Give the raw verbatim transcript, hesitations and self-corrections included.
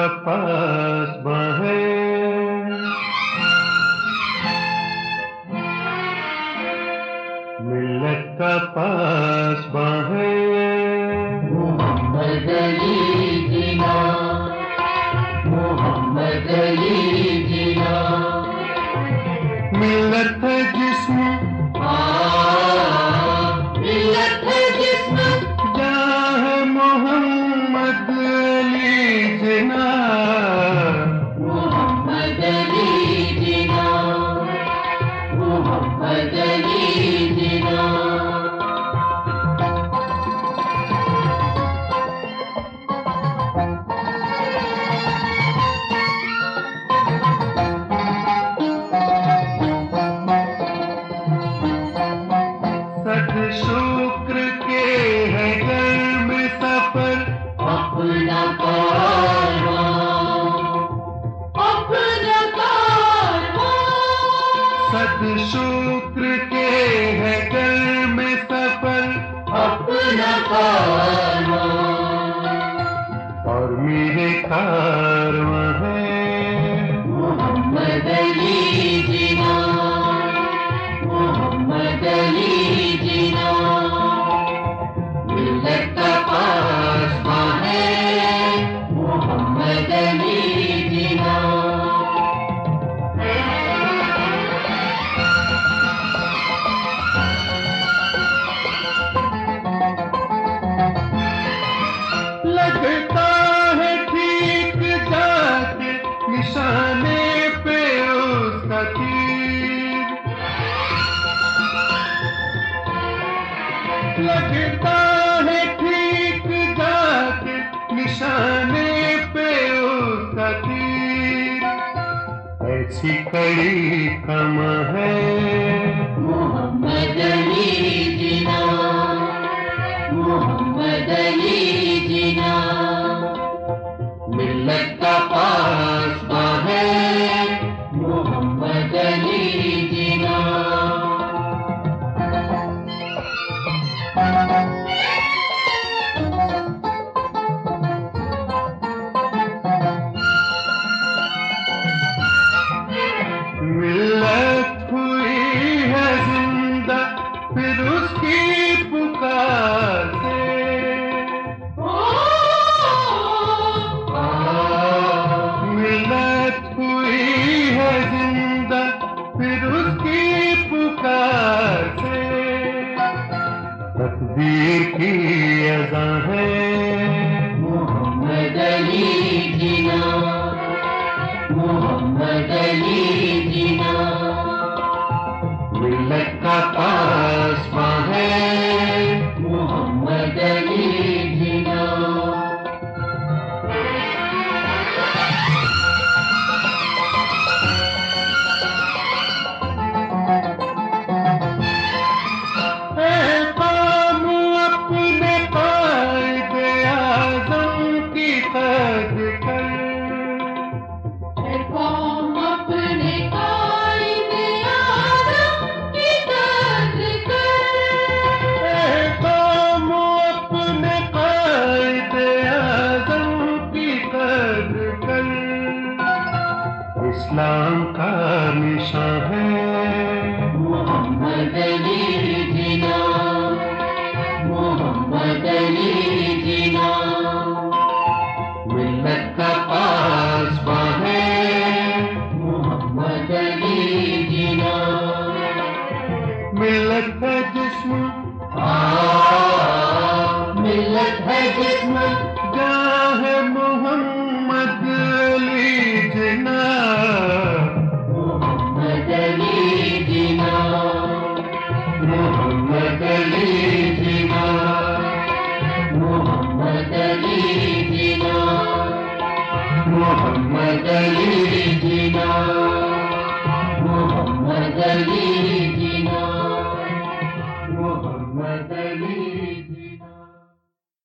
पास बाहें, मिल्लत का पास बाहें। मोहम्मद अली जिना, मोहम्मद अली जिना। मिल्लत है जिस्म, मिल्लत है जिस्म, जहाँ है मोहम्मद अली जिना। मोहम्मद अली जिना, मोहम्मद अली जिना। शुक्र के है घर में सफर, अपना कारवां, अपना कारवां। सद शुक्र के है घर में सफर, अपना कारवां। और मेरे कारवां है मोहम्मद अली जिना, मोहम्मद अली जिना। मिल्लत का पासबां है मोहम्मद अली जिना। लगता है ठीक जाके निशाने पे उसका तीर, लगता है ठीक जाके निशाने पे उसका तीर। ऐसी कड़ी कम है मोहम्मद अली जिना, मोहम्मद अली जिना। मिल्लत का पासबां है मोहम्मद अली जिना। मिल्लत हुई है जिंदा फिर उसकी पुकार से, मिल्लत हुई है जिंदा फिर उसकी पुकार से। तकदीर की अज़ा है मोहम्मद अली जिना, मोहम्मद अली जिना। मिल्लत का पासबां है मोहम्मद अली जिना। इस्लाम का निशान है मोहम्मद अली जिना, मोहम्मद अली जिना। मिल्लत का पासबां है मोहम्मद अली जिना। मिल्लत है जिस्म, मिल्लत है जिस्म, जहाँ है मोहम्मद अली जिना। मोहम्मद अली जिना, मोहम्मद अली जिना, मोहम्मद अली जिना। मोहम्मद अली जिना, मोहम्मद अली